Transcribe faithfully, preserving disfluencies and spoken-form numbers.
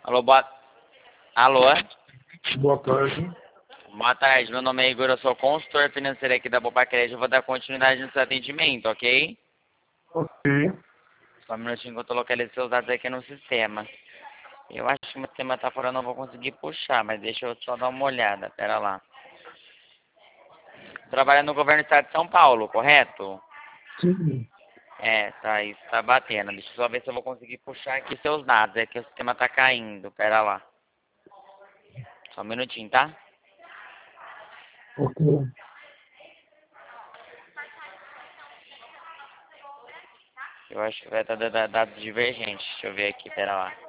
Alô, boa... Alô? Boa tarde. Boa tarde, meu nome é Igor, eu sou consultor financeiro aqui da Bopa Crédito, eu vou dar continuidade no seu atendimento, ok? Ok. Só um minutinho que eu tô localizando seus dados aqui no sistema. Eu acho que o meu sistema tá fora, eu não vou conseguir puxar, mas deixa eu só dar uma olhada, pera lá. Trabalha no governo do estado de São Paulo, correto? Sim. É, tá, isso tá batendo. Deixa eu só ver se eu vou conseguir puxar aqui seus dados, é que o sistema tá caindo, pera lá. Só um minutinho, tá? Ok. Eu acho que vai estar dando dados divergentes, deixa eu ver aqui, pera lá.